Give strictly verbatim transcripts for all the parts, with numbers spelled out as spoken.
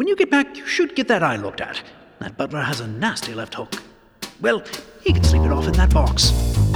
When you get back, you should get that eye looked at. That butler has a nasty left hook. Well, he can sleep it off in that box.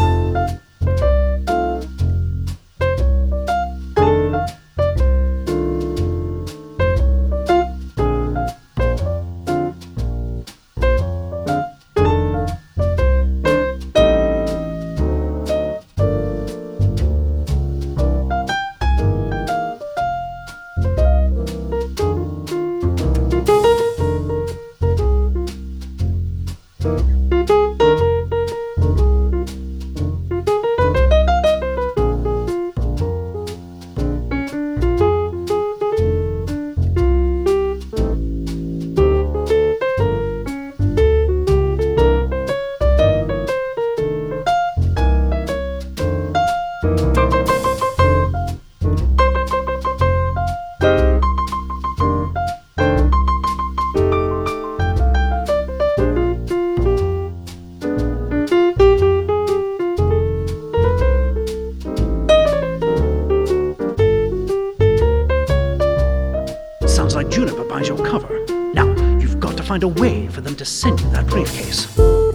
Sounds like Juniper buys your cover. Now, you've got to find a way for them to send you that briefcase.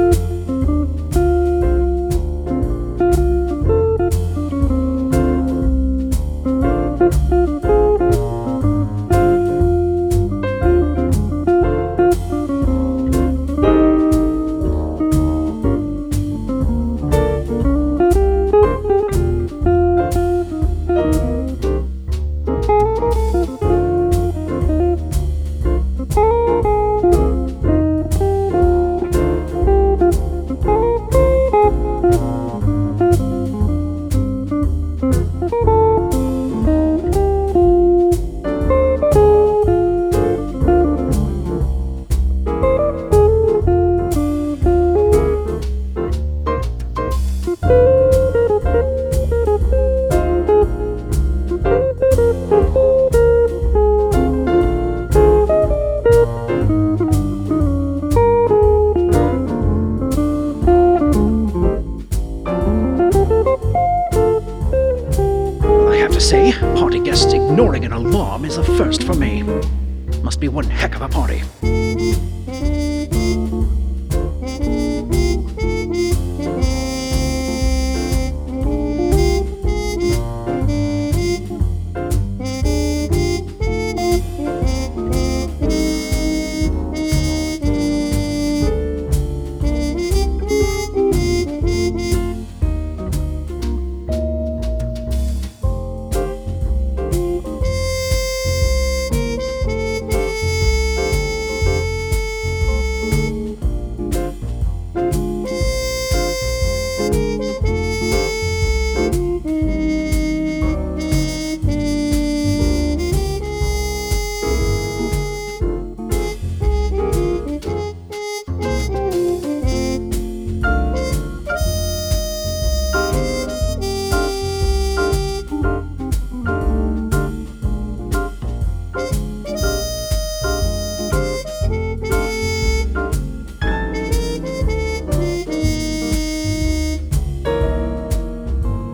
Say, party guests ignoring an alarm is a first for me. Must be one heck of a party.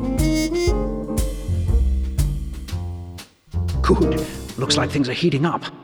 Good. Looks like things are heating up.